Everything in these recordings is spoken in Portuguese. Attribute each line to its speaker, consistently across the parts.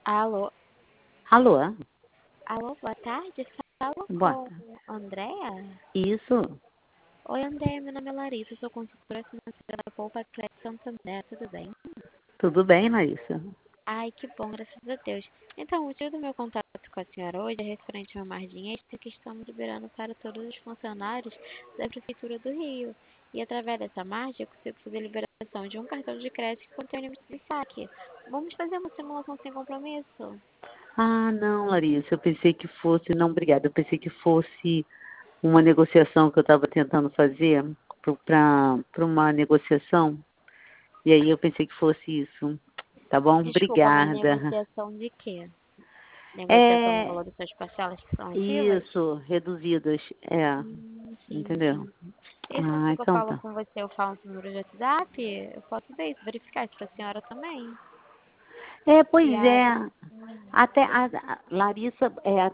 Speaker 1: Alô,
Speaker 2: Alô?
Speaker 1: alô, boa tarde. Falo com
Speaker 2: Bota.
Speaker 1: Andréa.
Speaker 2: Isso.
Speaker 1: Oi, Andréa, meu nome é Larissa, sou consultora financeira da Poupa Atlético Santander, tudo bem?
Speaker 2: Tudo bem, Larissa?
Speaker 1: Ai, que bom, graças a Deus. Então, o motivo do meu contato com a senhora hoje é referente a uma margem extra que estamos liberando para todos os funcionários da Prefeitura do Rio. E através dessa margem, eu consigo fazer a liberação de um cartão de crédito que contém o limite de saque. Vamos fazer uma simulação sem compromisso?
Speaker 2: Ah, não, Larissa. Eu pensei que fosse. Não, obrigada. Eu pensei que fosse uma negociação que eu estava tentando fazer para uma negociação. E aí eu pensei que fosse isso. Tá bom?
Speaker 1: Desculpa, mas
Speaker 2: Obrigada.
Speaker 1: negociação de quê? Negociação no
Speaker 2: É
Speaker 1: valor das suas parcelas que são ativas?
Speaker 2: isso, reduzidas. É, entendeu?
Speaker 1: Entendi. Esse
Speaker 2: Ah,
Speaker 1: número que eu
Speaker 2: então
Speaker 1: falo
Speaker 2: tá.
Speaker 1: com você, eu falo no número de WhatsApp? Eu posso ver isso, verificar isso para a senhora também.
Speaker 2: Pois
Speaker 1: E aí,
Speaker 2: é. Larissa,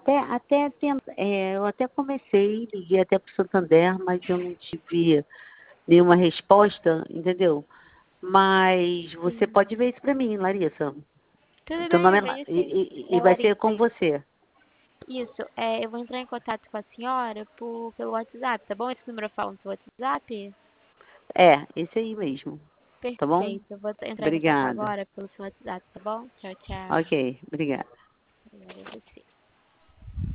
Speaker 2: eu até comecei, liguei até para o Santander, mas eu não tive nenhuma resposta, entendeu? Mas você
Speaker 1: sim.
Speaker 2: pode ver isso para mim, Larissa. O
Speaker 1: Tudo
Speaker 2: teu
Speaker 1: bem,
Speaker 2: nome
Speaker 1: eu
Speaker 2: é
Speaker 1: venho sim.
Speaker 2: e
Speaker 1: É
Speaker 2: vai ser
Speaker 1: Larissa,
Speaker 2: com
Speaker 1: isso.
Speaker 2: você.
Speaker 1: Isso, eu vou entrar em contato com a senhora pelo WhatsApp, tá bom? Esse número eu falo no seu WhatsApp?
Speaker 2: Esse aí mesmo. Tá bom?
Speaker 1: Perfeito, eu vou entrar em contato
Speaker 2: Obrigada.
Speaker 1: agora pelo seu WhatsApp, tá bom? Tchau, tchau.
Speaker 2: Ok, obrigada.
Speaker 1: Obrigada a você.